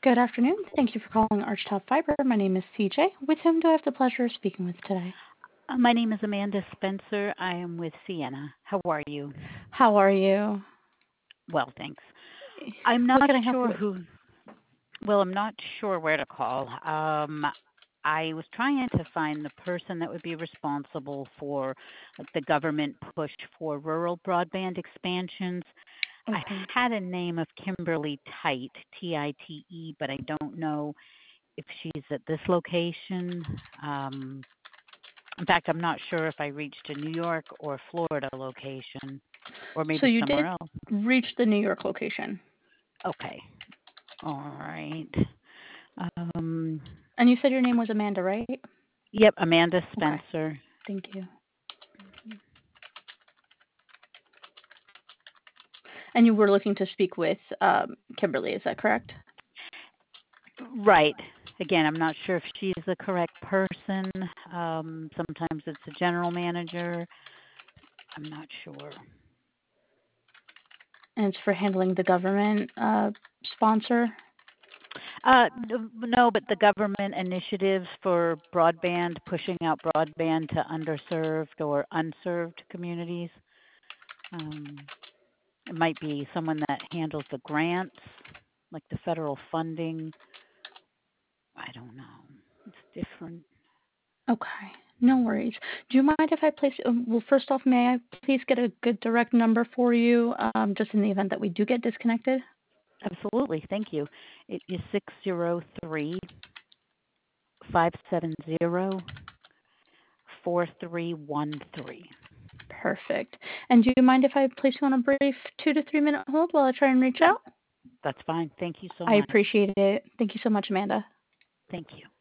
Good afternoon. Thank you for calling Archtop Fiber. My name is CJ. With whom do I have the pleasure of speaking with today? My name is Amanda Spencer. I am with Sienna. How are you? How are you? Well, thanks. I'm What not can I help you sure with? who. Well, I'm not sure where to call. I was trying to find the person that would be responsible for like the government push for rural broadband expansions. I Okay. had a name of Kimberly Tite, Tite, but I don't know if she's at this location. Um, in fact, I'm not sure if I reached a New York or Florida location, or So maybe you did somewhere else. reach the New York location. Okay. All right. Um, And you said your name was Amanda, right? yep, Amanda Okay. Spencer. Thank you. And you were looking to speak with Kimberly, is that correct? Right. Again, I'm not sure if she's the correct person. Sometimes it's a general manager. I'm not sure. And it's for handling the government sponsor. No, but the government initiatives for broadband, pushing out broadband to underserved or unserved communities. Um, it might be someone that handles the grants, like the federal funding. I don't know. It's different. Okay. No worries. Do you mind if I place, well, first off, may I please get a good direct number for you, just in the event that we do get disconnected? Absolutely. Thank you. It is 603-570-4313. Perfect. And do you mind if I place you on a brief 2 to 3 minute hold while I try and reach out? That's fine. Thank you so I much. appreciate it. Thank you so much, Amanda. Thank you.